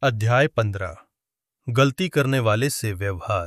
अध्याय 15 गलती करने वाले से व्यवहार।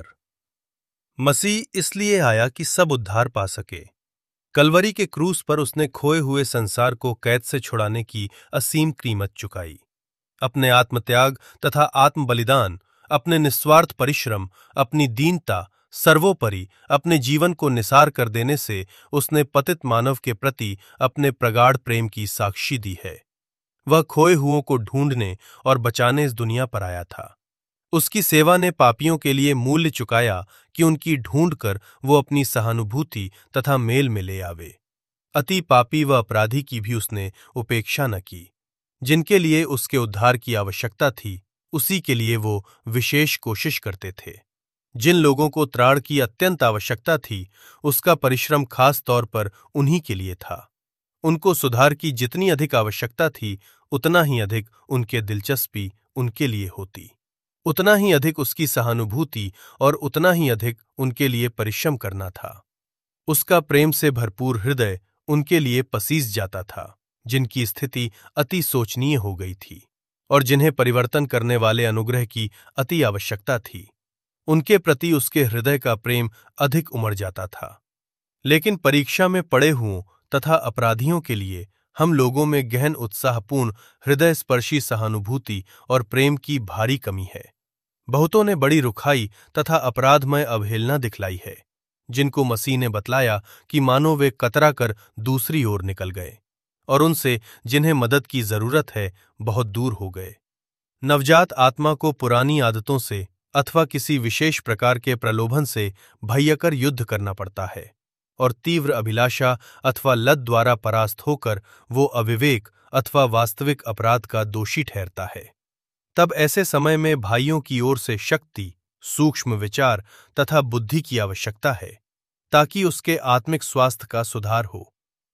मसीह इसलिए आया कि सब उद्धार पा सके। कलवरी के क्रूस पर उसने खोए हुए संसार को कैद से छुड़ाने की असीम कीमत चुकाई। अपने आत्मत्याग तथा आत्म बलिदान, अपने निस्वार्थ परिश्रम, अपनी दीनता, सर्वोपरि अपने जीवन को निसार कर देने से उसने पतित मानव के प्रति अपने प्रगाढ़ प्रेम की साक्षी दी है। वह खोए हुओं को ढूंढने और बचाने इस दुनिया पर आया था। उसकी सेवा ने पापियों के लिए मूल्य चुकाया कि उनकी ढूंढ कर वो अपनी सहानुभूति तथा मेल में ले आवे। अति पापी व अपराधी की भी उसने उपेक्षा न की। जिनके लिए उसके उद्धार की आवश्यकता थी, उसी के लिए वो विशेष कोशिश करते थे। जिन लोगों को त्राण की अत्यंत आवश्यकता थी, उसका परिश्रम खास तौर पर उन्हीं के लिए था। उनको सुधार की जितनी अधिक आवश्यकता थी, उतना ही अधिक उनके दिलचस्पी उनके लिए होती, उतना ही अधिक उसकी सहानुभूति और उतना ही अधिक उनके लिए परिश्रम करना था। उसका प्रेम से भरपूर हृदय उनके लिए पसीज जाता था, जिनकी स्थिति अति शोचनीय हो गई थी और जिन्हें परिवर्तन करने वाले अनुग्रह की अति आवश्यकता थी। उनके प्रति उसके हृदय का प्रेम अधिक उमड़ जाता था। लेकिन परीक्षा में पड़े हुओं तथा अपराधियों के लिए हम लोगों में गहन उत्साहपूर्ण हृदय स्पर्शी सहानुभूति और प्रेम की भारी कमी है। बहुतों ने बड़ी रुखाई तथा अपराधमय अवहेलना दिखलाई है, जिनको मसीह ने बतलाया कि मानो वे कतरा कर दूसरी ओर निकल गए और उनसे जिन्हें मदद की जरूरत है बहुत दूर हो गए। नवजात आत्मा को पुरानी आदतों से अथवा किसी विशेष प्रकार के प्रलोभन से भयकर युद्ध करना पड़ता है और तीव्र अभिलाषा अथवा लत द्वारा परास्त होकर वो अविवेक अथवा वास्तविक अपराध का दोषी ठहरता है। तब ऐसे समय में भाइयों की ओर से शक्ति, सूक्ष्म विचार तथा बुद्धि की आवश्यकता है, ताकि उसके आत्मिक स्वास्थ्य का सुधार हो।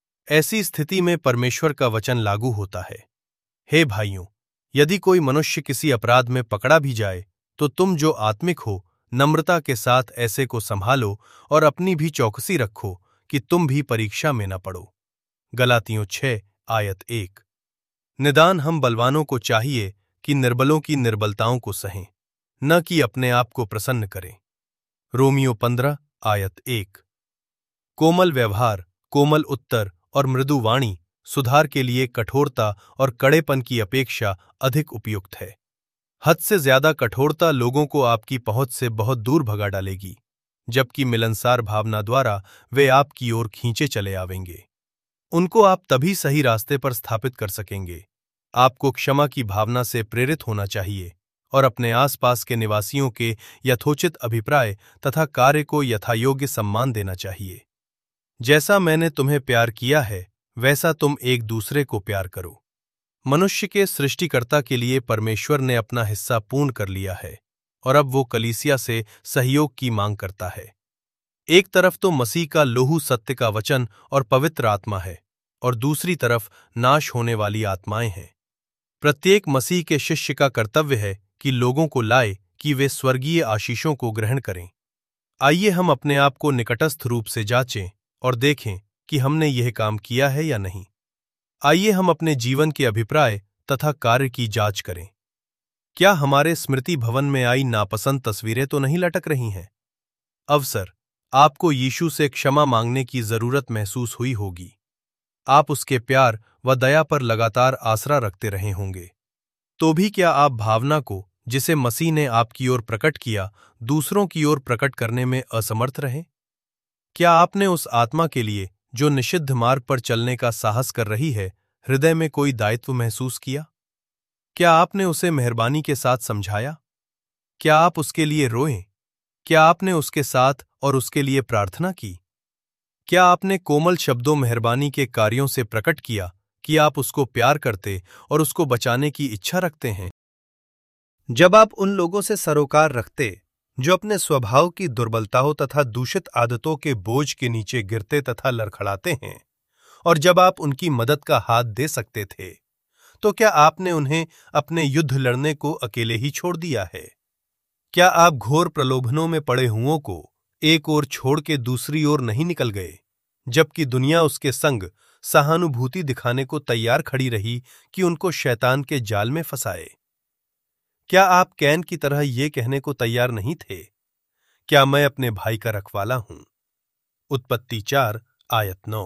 ऐसी स्थिति में परमेश्वर का वचन लागू होता है, हे भाइयों, यदि कोई मनुष्य किसी अपराध में पकड़ा भी जाए, तो तुम जो आत्मिक हो, नम्रता के साथ ऐसे को संभालो और अपनी भी चौकसी रखो कि तुम भी परीक्षा में न पड़ो। गलातियों 6:1। निदान हम बलवानों को चाहिए कि निर्बलों की निर्बलताओं को सहें, न कि अपने आप को प्रसन्न करें। रोमियो 15:1। कोमल व्यवहार, कोमल उत्तर और मृदु वाणी सुधार के लिए कठोरता और कड़ेपन की अपेक्षा अधिक उपयुक्त है। हद से ज्यादा कठोरता लोगों को आपकी पहुंच से बहुत दूर भगा डालेगी, जबकि मिलनसार भावना द्वारा वे आपकी ओर खींचे चले आवेंगे। उनको आप तभी सही रास्ते पर स्थापित कर सकेंगे। आपको क्षमा की भावना से प्रेरित होना चाहिए और अपने आसपास के निवासियों के यथोचित अभिप्राय तथा कार्य को यथायोग्य सम्मान देना चाहिए। जैसा मैंने तुम्हें प्यार किया है, वैसा तुम एक दूसरे को प्यार करो। मनुष्य के सृष्टिकर्ता के लिए परमेश्वर ने अपना हिस्सा पूर्ण कर लिया है और अब वो कलीसिया से सहयोग की मांग करता है। एक तरफ तो मसीह का लोहू सत्य का वचन और पवित्र आत्मा है और दूसरी तरफ नाश होने वाली आत्माएं हैं। प्रत्येक मसीह के शिष्य का कर्तव्य है कि लोगों को लाए कि वे स्वर्गीय आशीषों को ग्रहण करें। आइए हम अपने आप को निकटस्थ रूप से जांचें और देखें कि हमने यह काम किया है या नहीं। आइए हम अपने जीवन के अभिप्राय तथा कार्य की जांच करें। क्या हमारे स्मृति भवन में आई नापसंद तस्वीरें तो नहीं लटक रही हैं? अवसर, आपको यीशु से क्षमा मांगने की जरूरत महसूस हुई होगी। आप उसके प्यार व दया पर लगातार आसरा रखते रहे होंगे। तो भी क्या आप भावना को, जिसे मसीह ने आपकी ओर प्रकट किया, दूसरों की ओर प्रकट करने में असमर्थ रहे? क्या आपने उस आत्मा के लिए, जो निषिद्ध मार्ग पर चलने का साहस कर रही है, हृदय में कोई दायित्व महसूस किया? क्या आपने उसे मेहरबानी के साथ समझाया? क्या आप उसके लिए रोए? क्या आपने उसके साथ और उसके लिए प्रार्थना की? क्या आपने कोमल शब्दों मेहरबानी के कार्यों से प्रकट किया कि आप उसको प्यार करते और उसको बचाने की इच्छा रखते हैं? जब आप उन लोगों से सरोकार रखते जो अपने स्वभाव की दुर्बलताओं तथा दूषित आदतों के बोझ के नीचे गिरते तथा लड़खड़ाते हैं, और जब आप उनकी मदद का हाथ दे सकते थे, तो क्या आपने उन्हें अपने युद्ध लड़ने को अकेले ही छोड़ दिया है? क्या आप घोर प्रलोभनों में पड़े हुओं को एक ओर छोड़ के दूसरी ओर नहीं निकल गए, जबकि दुनिया उसके संग सहानुभूति दिखाने को तैयार खड़ी रही कि उनको शैतान के जाल में फंसाए? क्या आप कैन की तरह ये कहने को तैयार नहीं थे, क्या मैं अपने भाई का रखवाला हूं? उत्पत्ति 4 आयत 9।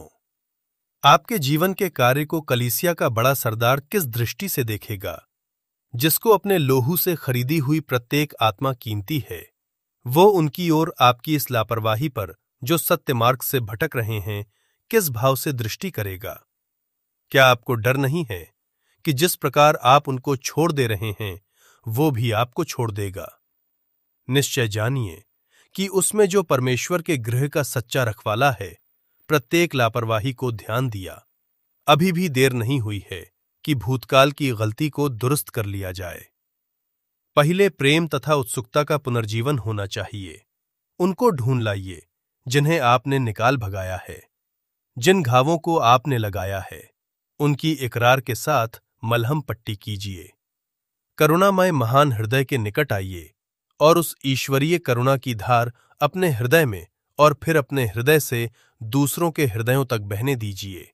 आपके जीवन के कार्य को कलीसिया का बड़ा सरदार किस दृष्टि से देखेगा? जिसको अपने लोहू से खरीदी हुई प्रत्येक आत्मा कीमती है, वो उनकी ओर आपकी इस लापरवाही पर, जो सत्य मार्ग से भटक रहे हैं, किस भाव से दृष्टि करेगा? क्या आपको डर नहीं है कि जिस प्रकार आप उनको छोड़ दे रहे हैं, वो भी आपको छोड़ देगा? निश्चय जानिए कि उसमें जो परमेश्वर के गृह का सच्चा रखवाला है, प्रत्येक लापरवाही को ध्यान दिया। अभी भी देर नहीं हुई है कि भूतकाल की गलती को दुरुस्त कर लिया जाए। पहले प्रेम तथा उत्सुकता का पुनर्जीवन होना चाहिए। उनको ढूंढ लाइए जिन्हें आपने निकाल भगाया है, जिन घावों को आपने लगाया है, उनकी इकरार के साथ मलहम पट्टी कीजिए। करुणामय महान हृदय के निकट आइए और उस ईश्वरीय करुणा की धार अपने हृदय में और फिर अपने हृदय से दूसरों के हृदयों तक बहने दीजिए।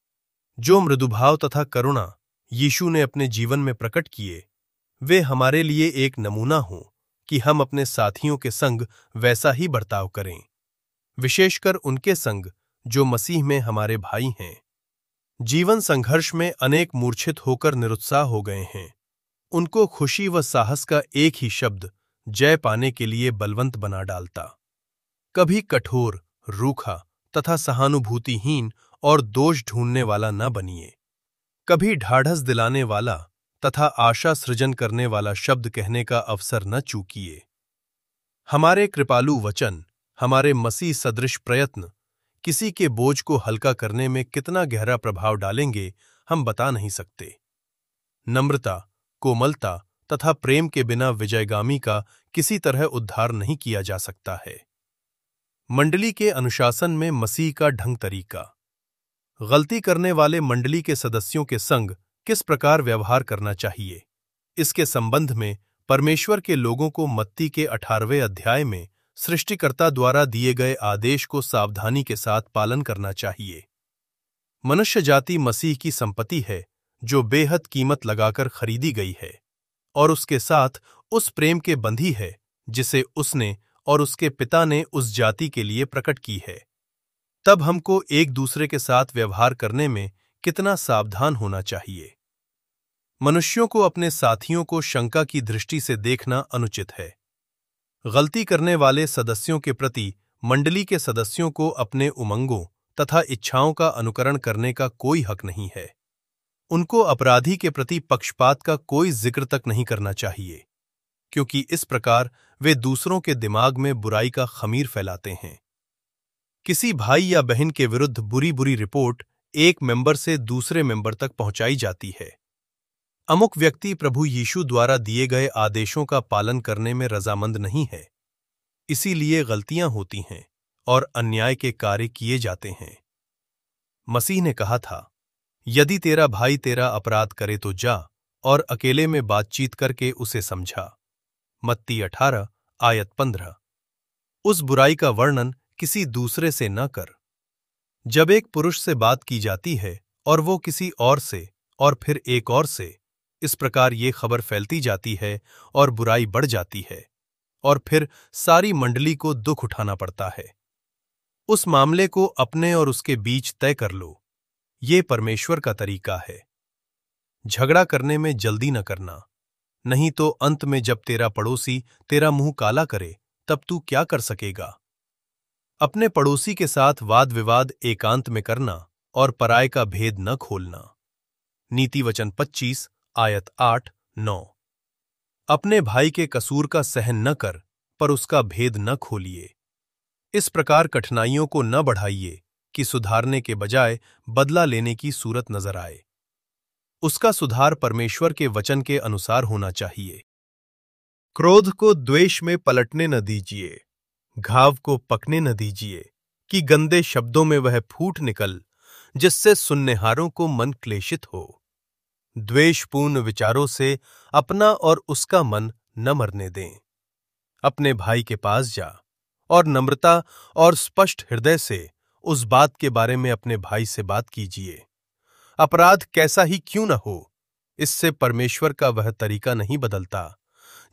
जो मृदुभाव तथा करुणा यीशु ने अपने जीवन में प्रकट किए, वे हमारे लिए एक नमूना हों कि हम अपने साथियों के संग वैसा ही बर्ताव करें, विशेषकर उनके संग जो मसीह में हमारे भाई हैं। जीवन संघर्ष में अनेक मूर्छित होकर निरुत्साह हो गए हैं। उनको खुशी व साहस का एक ही शब्द जय पाने के लिए बलवंत बना डालता। कभी कठोर, रूखा तथा सहानुभूतिहीन और दोष ढूंढने वाला न बनिए। कभी ढाढ़स दिलाने वाला तथा आशा सृजन करने वाला शब्द कहने का अवसर न चूकिए। हमारे कृपालु वचन, हमारे मसीह सदृश प्रयत्न किसी के बोझ को हल्का करने में कितना गहरा प्रभाव डालेंगे, हम बता नहीं सकते। नम्रता, कोमलता तथा प्रेम के बिना विजयगामी का किसी तरह उद्धार नहीं किया जा सकता है। मंडली के अनुशासन में मसीह का ढंग तरीका। गलती करने वाले मंडली के सदस्यों के संग किस प्रकार व्यवहार करना चाहिए, इसके संबंध में परमेश्वर के लोगों को मत्ती के 18वें अध्याय में सृष्टिकर्ता द्वारा दिए गए आदेश को सावधानी के साथ पालन करना चाहिए। मनुष्य जाति मसीह की संपत्ति है, जो बेहद कीमत लगाकर खरीदी गई है और उसके साथ उस प्रेम के बंधी है जिसे उसने और उसके पिता ने उस जाति के लिए प्रकट की है। तब हमको एक दूसरे के साथ व्यवहार करने में कितना सावधान होना चाहिए। मनुष्यों को अपने साथियों को शंका की दृष्टि से देखना अनुचित है। गलती करने वाले सदस्यों के प्रति मंडली के सदस्यों को अपने उमंगों तथा इच्छाओं का अनुकरण करने का कोई हक नहीं है। उनको अपराधी के प्रति पक्षपात का कोई जिक्र तक नहीं करना चाहिए, क्योंकि इस प्रकार वे दूसरों के दिमाग में बुराई का खमीर फैलाते हैं। किसी भाई या बहन के विरुद्ध बुरी रिपोर्ट एक मेंबर से दूसरे मेंबर तक पहुंचाई जाती है। अमुक व्यक्ति प्रभु यीशु द्वारा दिए गए आदेशों का पालन करने में रजामंद नहीं है, इसीलिए गलतियां होती हैं और अन्याय के कार्य किए जाते हैं। मसीह ने कहा था, यदि तेरा भाई तेरा अपराध करे तो जा और अकेले में बातचीत करके उसे समझा। मत्ती 18 आयत 15। उस बुराई का वर्णन किसी दूसरे से न कर। जब एक पुरुष से बात की जाती है और वो किसी और से और फिर एक और से, इस प्रकार ये खबर फैलती जाती है और बुराई बढ़ जाती है और फिर सारी मंडली को दुख उठाना पड़ता है। उस मामले को अपने और उसके बीच तय कर लो। ये परमेश्वर का तरीका है। झगड़ा करने में जल्दी न करना, नहीं तो अंत में जब तेरा पड़ोसी तेरा मुंह काला करे तब तू क्या कर सकेगा। अपने पड़ोसी के साथ वाद विवाद एकांत में करना और पराये का भेद न खोलना। नीति वचन 25 आयत 8-9। अपने भाई के कसूर का सहन न कर, पर उसका भेद न खोलिए। इस प्रकार कठिनाइयों को न बढ़ाइए कि सुधारने के बजाय बदला लेने की सूरत नजर आए। उसका सुधार परमेश्वर के वचन के अनुसार होना चाहिए। क्रोध को द्वेष में पलटने न दीजिए, घाव को पकने न दीजिए कि गंदे शब्दों में वह फूट निकल जिससे सुननेहारों को मन क्लेशित हो। द्वेषपूर्ण विचारों से अपना और उसका मन न मरने दें। अपने भाई के पास जा और नम्रता और स्पष्ट हृदय से उस बात के बारे में अपने भाई से बात कीजिए। अपराध कैसा ही क्यों न हो, इससे परमेश्वर का वह तरीका नहीं बदलता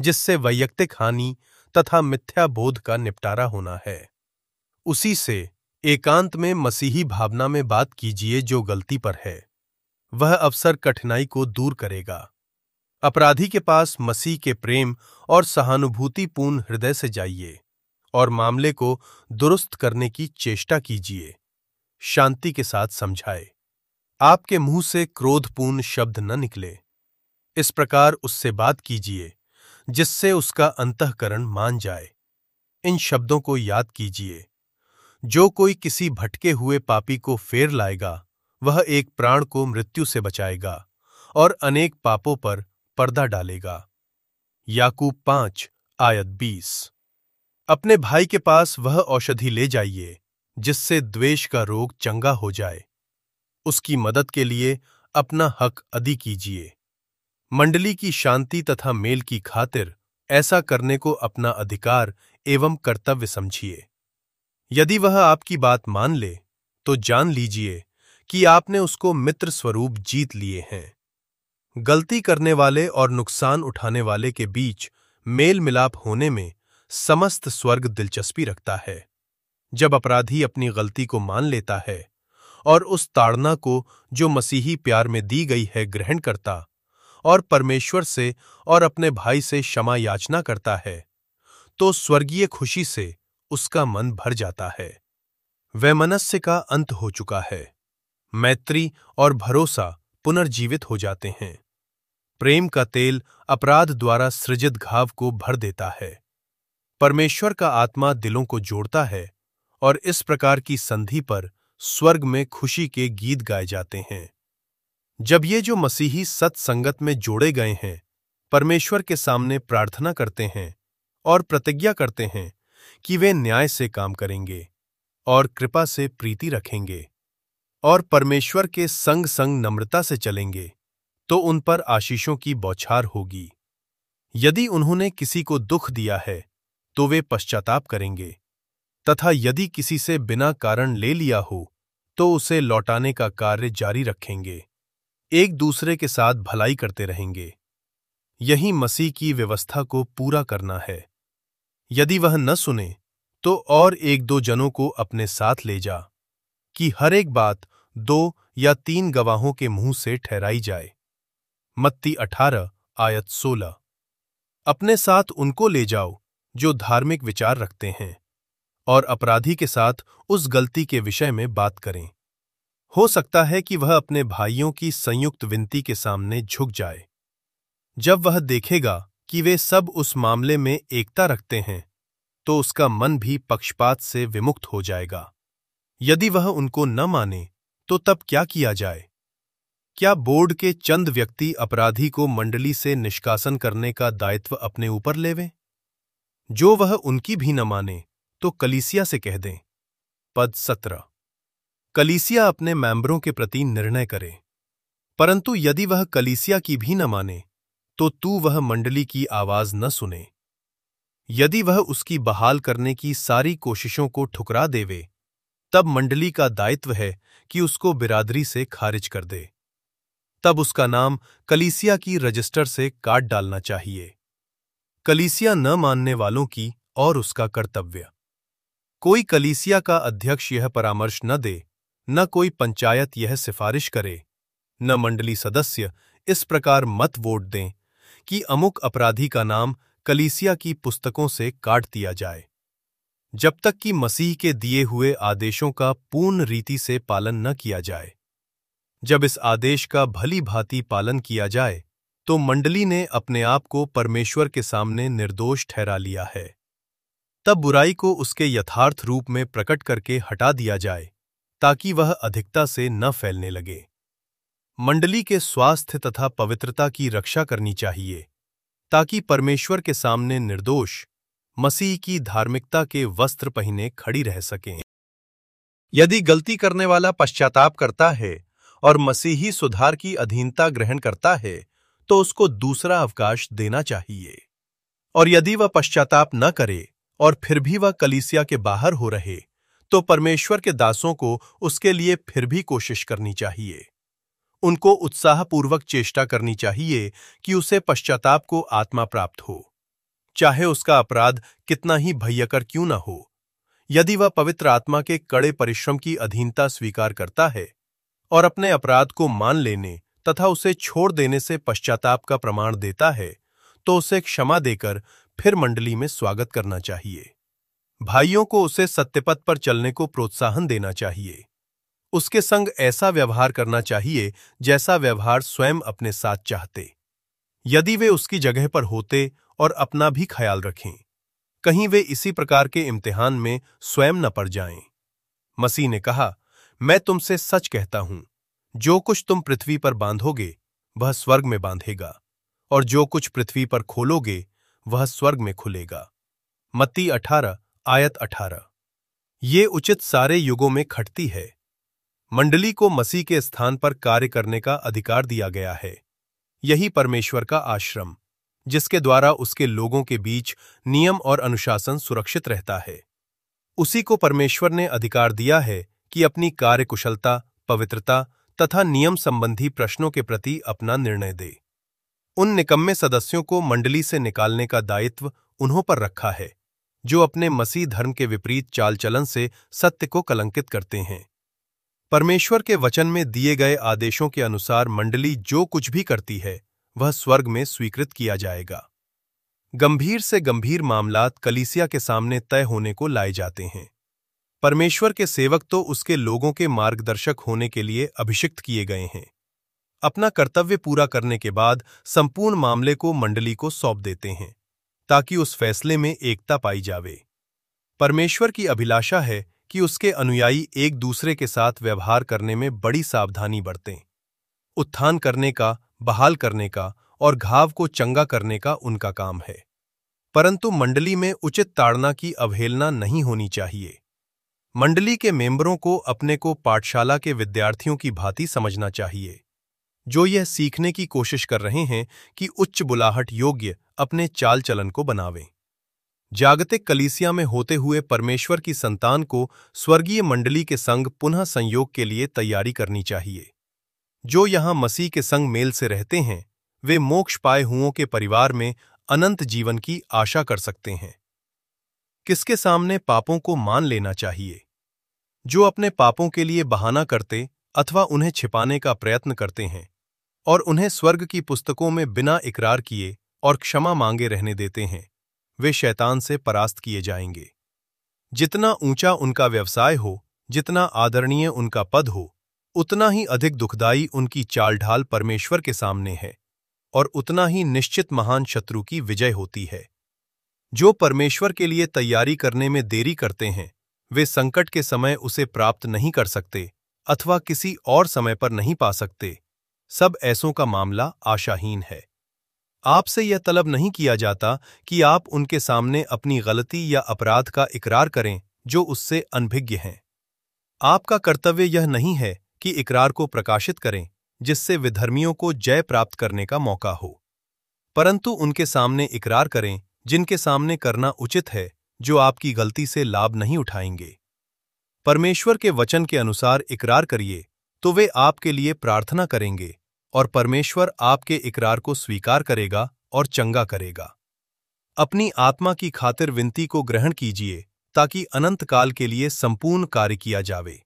जिससे वैयक्तिक हानि तथा मिथ्या बोध का निपटारा होना है। उसी से एकांत में मसीही भावना में बात कीजिए जो गलती पर है। वह अवसर कठिनाई को दूर करेगा। अपराधी के पास मसीह के प्रेम और सहानुभूतिपूर्ण हृदय से जाइए और मामले को दुरुस्त करने की चेष्टा कीजिए। शांति के साथ समझाए। आपके मुंह से क्रोधपूर्ण शब्द न निकले। इस प्रकार उससे बात कीजिए जिससे उसका अंतःकरण मान जाए। इन शब्दों को याद कीजिए। जो कोई किसी भटके हुए पापी को फेर लाएगा, वह एक प्राण को मृत्यु से बचाएगा और अनेक पापों पर पर्दा डालेगा। याकूब 5 आयत 20। अपने भाई के पास वह औषधि ले जाइए जिससे द्वेष का रोग चंगा हो जाए। उसकी मदद के लिए अपना हक अदा कीजिए। मंडली की शांति तथा मेल की खातिर ऐसा करने को अपना अधिकार एवं कर्तव्य समझिए। यदि वह आपकी बात मान ले तो जान लीजिए कि आपने उसको मित्र स्वरूप जीत लिए हैं। गलती करने वाले और नुकसान उठाने वाले के बीच मेल मिलाप होने में समस्त स्वर्ग दिलचस्पी रखता है। जब अपराधी अपनी गलती को मान लेता है और उस ताड़ना को जो मसीही प्यार में दी गई है ग्रहण करता और परमेश्वर से और अपने भाई से क्षमा याचना करता है, तो स्वर्गीय खुशी से उसका मन भर जाता है। वैमनस्य का अंत हो चुका है। मैत्री और भरोसा पुनर्जीवित हो जाते हैं। प्रेम का तेल अपराध द्वारा सृजित घाव को भर देता है। परमेश्वर का आत्मा दिलों को जोड़ता है और इस प्रकार की संधि पर स्वर्ग में खुशी के गीत गाए जाते हैं। जब ये जो मसीही सत्संगत में जोड़े गए हैं, परमेश्वर के सामने प्रार्थना करते हैं और प्रतिज्ञा करते हैं कि वे न्याय से काम करेंगे और कृपा से प्रीति रखेंगे और परमेश्वर के संग संग नम्रता से चलेंगे, तो उन पर आशीषों की बौछार होगी। यदि उन्होंने किसी को दुख दिया है तो वे पश्चाताप करेंगे, तथा यदि किसी से बिना कारण ले लिया हो तो उसे लौटाने का कार्य जारी रखेंगे। एक दूसरे के साथ भलाई करते रहेंगे। यही मसीह की व्यवस्था को पूरा करना है। यदि वह न सुने तो और एक दो जनों को अपने साथ ले जा, कि हर एक बात 2 या 3 गवाहों के मुंह से ठहराई जाए। मत्ती 18 आयत 16। अपने साथ उनको ले जाओ जो धार्मिक विचार रखते हैं और अपराधी के साथ उस गलती के विषय में बात करें। हो सकता है कि वह अपने भाइयों की संयुक्त विनती के सामने झुक जाए। जब वह देखेगा कि वे सब उस मामले में एकता रखते हैं, तो उसका मन भी पक्षपात से विमुक्त हो जाएगा। यदि वह उनको न माने तो तब क्या किया जाए? क्या बोर्ड के चंद व्यक्ति अपराधी को मंडली से निष्कासन करने का दायित्व अपने ऊपर लेवें? जो वह उनकी भी न माने तो कलीसिया से कह दें। पद 17। कलीसिया अपने मेंबरों के प्रति निर्णय करे। परंतु यदि वह कलीसिया की भी न माने तो तू वह मंडली की आवाज न सुने। यदि वह उसकी बहाल करने की सारी कोशिशों को ठुकरा देवे, तब मंडली का दायित्व है कि उसको बिरादरी से खारिज कर दे। तब उसका नाम कलीसिया की रजिस्टर से काट डालना चाहिए। कलीसिया न मानने वालों की और उसका कर्तव्य। कोई कलीसिया का अध्यक्ष यह परामर्श न दे, न कोई पंचायत यह सिफारिश करे, न मंडली सदस्य इस प्रकार मत वोट दें कि अमुक अपराधी का नाम कलीसिया की पुस्तकों से काट दिया जाए, जब तक कि मसीह के दिए हुए आदेशों का पूर्ण रीति से पालन न किया जाए। जब इस आदेश का भली भांति पालन किया जाए, तो मंडली ने अपने आप को परमेश्वर के सामने निर्दोष ठहरा लिया है। तब बुराई को उसके यथार्थ रूप में प्रकट करके हटा दिया जाए, ताकि वह अधिकता से न फैलने लगे। मंडली के स्वास्थ्य तथा पवित्रता की रक्षा करनी चाहिए, ताकि परमेश्वर के सामने निर्दोष मसीह की धार्मिकता के वस्त्र पहने खड़ी रह सकें। यदि गलती करने वाला पश्चाताप करता है और मसीही सुधार की अधीनता ग्रहण करता है, तो उसको दूसरा अवकाश देना चाहिए। और यदि वह पश्चाताप न करे और फिर भी वह कलीसिया के बाहर हो रहे, तो परमेश्वर के दासों को उसके लिए फिर भी कोशिश करनी चाहिए। उनको उत्साहपूर्वक चेष्टा करनी चाहिए कि उसे पश्चाताप को आत्मा प्राप्त हो। चाहे उसका अपराध कितना ही भयंकर क्यों न हो। यदि वह पवित्र आत्मा के कड़े परिश्रम की अधीनता स्वीकार करता है और अपने अपराध को मान लेने तथा उसे छोड़ देने से पश्चाताप का प्रमाण देता है, तो उसे क्षमा देकर फिर मंडली में स्वागत करना चाहिए। भाइयों को उसे सत्यपथ पर चलने को प्रोत्साहन देना चाहिए। उसके संग ऐसा व्यवहार करना चाहिए जैसा व्यवहार स्वयं अपने साथ चाहते। यदि वे उसकी जगह पर होते और अपना भी ख्याल रखें, कहीं वे इसी प्रकार के इम्तिहान में स्वयं न पड़ जाएं। मसीह ने कहा, मैं तुमसे सच कहता हूं, जो कुछ तुम पृथ्वी पर बांधोगे वह स्वर्ग में बांधेगा, और जो कुछ पृथ्वी पर खोलोगे वह स्वर्ग में खुलेगा। मत्ती 18 आयत 18। ये उचित सारे युगों में खटती है। मंडली को मसीह के स्थान पर कार्य करने का अधिकार दिया गया है। यही परमेश्वर का आश्रम, जिसके द्वारा उसके लोगों के बीच नियम और अनुशासन सुरक्षित रहता है। उसी को परमेश्वर ने अधिकार दिया है कि अपनी कार्यकुशलता, पवित्रता तथा नियम संबंधी प्रश्नों के प्रति अपना निर्णय दे। उन निकम्मे सदस्यों को मंडली से निकालने का दायित्व उन्हों पर रखा है, जो अपने मसीह धर्म के विपरीत चाल चलन से सत्य को कलंकित करते हैं। परमेश्वर के वचन में दिए गए आदेशों के अनुसार मंडली जो कुछ भी करती है वह स्वर्ग में स्वीकृत किया जाएगा। गंभीर से गंभीर मामलात कलीसिया के सामने तय होने को लाए जाते हैं। परमेश्वर के सेवक तो उसके लोगों के मार्गदर्शक होने के लिए अभिषिक्त किए गए हैं। अपना कर्तव्य पूरा करने के बाद संपूर्ण मामले को मंडली को सौंप देते हैं, ताकि उस फैसले में एकता पाई जावे। परमेश्वर की अभिलाषा है कि उसके अनुयायी एक दूसरे के साथ व्यवहार करने में बड़ी सावधानी बरतें। उत्थान करने का, बहाल करने का और घाव को चंगा करने का उनका काम है, परंतु मंडली में उचित ताड़ना की अवहेलना नहीं होनी चाहिए। मंडली के मेंबरों को अपने को पाठशाला के विद्यार्थियों की भांति समझना चाहिए, जो यह सीखने की कोशिश कर रहे हैं कि उच्च बुलाहट योग्य अपने चाल चलन को बनावें। जागतिक कलीसिया में होते हुए परमेश्वर की संतान को स्वर्गीय मंडली के संग पुनः संयोग के लिए तैयारी करनी चाहिए। जो यहां मसीह के संग मेल से रहते हैं, वे मोक्ष पाए हुओं के परिवार में अनंत जीवन की आशा कर सकते हैं। किसके सामने पापों को मान लेना चाहिए? जो अपने पापों के लिए बहाना करते अथवा उन्हें छिपाने का प्रयत्न करते हैं और उन्हें स्वर्ग की पुस्तकों में बिना इकरार किए और क्षमा मांगे रहने देते हैं, वे शैतान से परास्त किए जाएंगे। जितना ऊंचा उनका व्यवसाय हो, जितना आदरणीय उनका पद हो, उतना ही अधिक दुखदाई उनकी चाल ढाल परमेश्वर के सामने है और उतना ही निश्चित महान शत्रु की विजय होती है। जो परमेश्वर के लिए तैयारी करने में देरी करते हैं, वे संकट के समय उसे प्राप्त नहीं कर सकते अथवा किसी और समय पर नहीं पा सकते। सब ऐसों का मामला आशाहीन है। आपसे यह तलब नहीं किया जाता कि आप उनके सामने अपनी गलती या अपराध का इकरार करें जो उससे अनभिज्ञ हैं। आपका कर्तव्य यह नहीं है कि इकरार को प्रकाशित करें जिससे विधर्मियों को जय प्राप्त करने का मौका हो, परंतु उनके सामने इकरार करें जिनके सामने करना उचित है, जो आपकी गलती से लाभ नहीं उठाएंगे। परमेश्वर के वचन के अनुसार इकरार करिए तो वे आपके लिए प्रार्थना करेंगे और परमेश्वर आपके इकरार को स्वीकार करेगा और चंगा करेगा। अपनी आत्मा की खातिर विनती को ग्रहण कीजिए ताकि अनंत काल के लिए संपूर्ण कार्य किया जावे।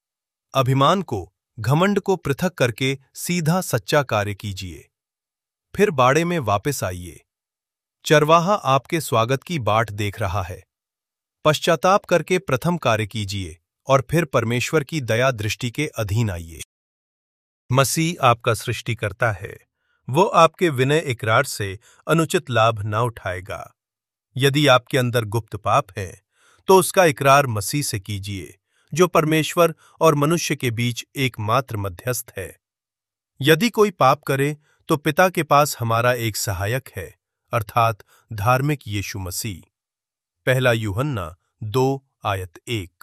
अभिमान को, घमंड को पृथक करके सीधा सच्चा कार्य कीजिए। फिर बाड़े में वापस आइए। चरवाहा आपके स्वागत की बाट देख रहा है। पश्चाताप करके प्रथम कार्य कीजिए और फिर परमेश्वर की दया दृष्टि के अधीन आइए। मसीह आपका सृष्टिकर्ता है। वो आपके विनय इकरार से अनुचित लाभ न उठाएगा। यदि आपके अंदर गुप्त पाप है तो उसका इकरार मसीह से कीजिए, जो परमेश्वर और मनुष्य के बीच एकमात्र मध्यस्थ है। यदि कोई पाप करे तो पिता के पास हमारा एक सहायक है, अर्थात धार्मिक यीशु मसीह। पहला यूहन्ना 2 आयत 1।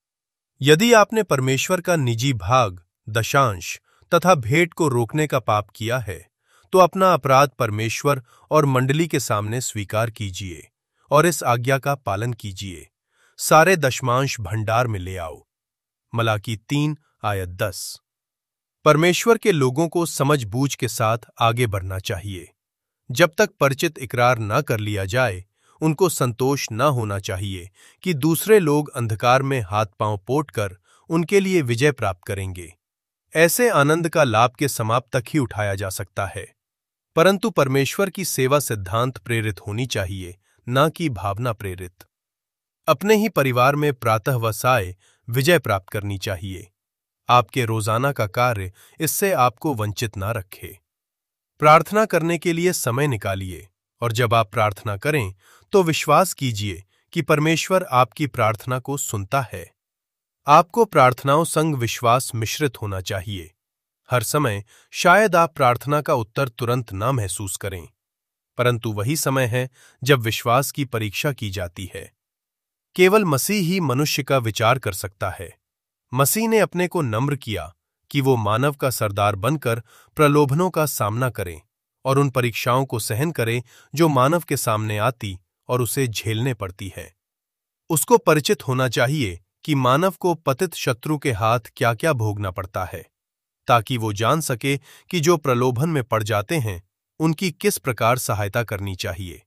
यदि आपने परमेश्वर का निजी भाग, दशांश तथा भेंट को रोकने का पाप किया है, तो अपना अपराध परमेश्वर और मंडली के सामने स्वीकार कीजिए और इस आज्ञा का पालन कीजिए। सारे दशमांश भंडार में ले आओ। मलाकी 3 आयत 10। परमेश्वर के लोगों को समझ बूझ के साथ आगे बढ़ना चाहिए। जब तक परिचित इकरार न कर लिया जाए, उनको संतोष न होना चाहिए कि दूसरे लोग अंधकार में हाथ पांव पोंछकर उनके लिए विजय प्राप्त करेंगे। ऐसे आनंद का लाभ के समाप्त तक ही उठाया जा सकता है, परंतु परमेश्वर की सेवा सिद्धांत प्रेरित होनी चाहिए, न कि भावना प्रेरित। अपने ही परिवार में प्रातः व साय विजय प्राप्त करनी चाहिए। आपके रोजाना का कार्य इससे आपको वंचित न रखे। प्रार्थना करने के लिए समय निकालिए, और जब आप प्रार्थना करें तो विश्वास कीजिए कि परमेश्वर आपकी प्रार्थना को सुनता है। आपको प्रार्थनाओं संग विश्वास मिश्रित होना चाहिए। हर समय शायद आप प्रार्थना का उत्तर तुरंत न महसूस करें, परंतु वही समय है जब विश्वास की परीक्षा की जाती है। केवल मसीह ही मनुष्य का विचार कर सकता है। मसीह ने अपने को नम्र किया कि वो मानव का सरदार बनकर प्रलोभनों का सामना करे और उन परीक्षाओं को सहन करे जो मानव के सामने आती और उसे झेलने पड़ती है। उसको परिचित होना चाहिए कि मानव को पतित शत्रु के हाथ क्या क्या भोगना पड़ता है, ताकि वो जान सके कि जो प्रलोभन में पड़ जाते हैं उनकी किस प्रकार सहायता करनी चाहिए।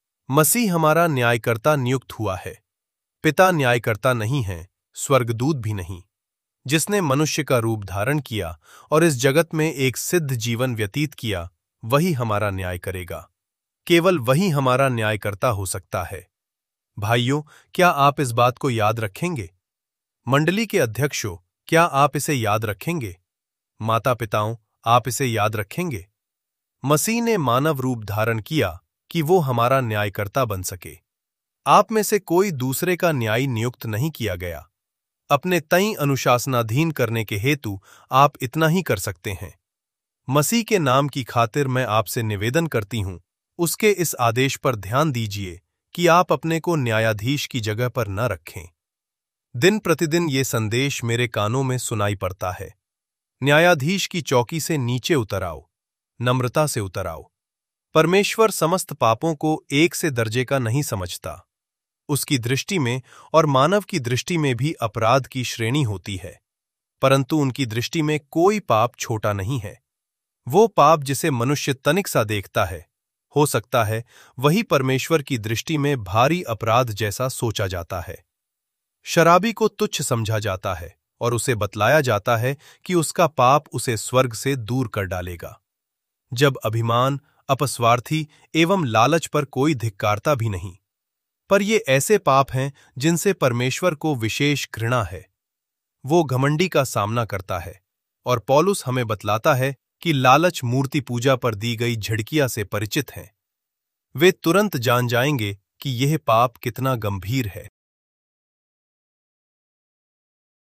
मसीह हमारा न्यायकर्ता नियुक्त हुआ है। पिता न्यायकर्ता नहीं है, स्वर्गदूत भी नहीं। जिसने मनुष्य का रूप धारण किया और इस जगत में एक सिद्ध जीवन व्यतीत किया, वही हमारा न्याय करेगा। केवल वही हमारा न्यायकर्ता हो सकता है। भाइयों, क्या आप इस बात को याद रखेंगे? मंडली के अध्यक्षों, क्या आप इसे याद रखेंगे? माता पिताओं, आप इसे याद रखेंगे? मसीह ने मानव रूप धारण किया कि वो हमारा न्यायकर्ता बन सके। आप में से कोई दूसरे का न्यायी नियुक्त नहीं किया गया। अपने तय अनुशासनाधीन करने के हेतु आप इतना ही कर सकते हैं। मसीह के नाम की खातिर मैं आपसे निवेदन करती हूं, उसके इस आदेश पर ध्यान दीजिए कि आप अपने को न्यायाधीश की जगह पर न रखें। दिन प्रतिदिन ये संदेश मेरे कानों में सुनाई पड़ता है। न्यायाधीश की चौकी से नीचे उतर आओ, नम्रता से उतर आओ। परमेश्वर समस्त पापों को एक से दर्जे का नहीं समझता। उसकी दृष्टि में और मानव की दृष्टि में भी अपराध की श्रेणी होती है, परंतु उनकी दृष्टि में कोई पाप छोटा नहीं है। वो पाप जिसे मनुष्य तनिक सा देखता है, हो सकता है वही परमेश्वर की दृष्टि में भारी अपराध जैसा सोचा जाता है। शराबी को तुच्छ समझा जाता है और उसे बतलाया जाता है कि उसका पाप उसे स्वर्ग से दूर कर डालेगा। जब अभिमान, अपस्वार्थी एवं लालच पर कोई धिक्कारता भी नहीं, पर ये ऐसे पाप हैं जिनसे परमेश्वर को विशेष घृणा है। वो घमंडी का सामना करता है, और पौलुस हमें बतलाता है कि लालच मूर्ति पूजा पर दी गई झिड़कियां से परिचित हैं। वे तुरंत जान जाएंगे कि यह पाप कितना गंभीर है।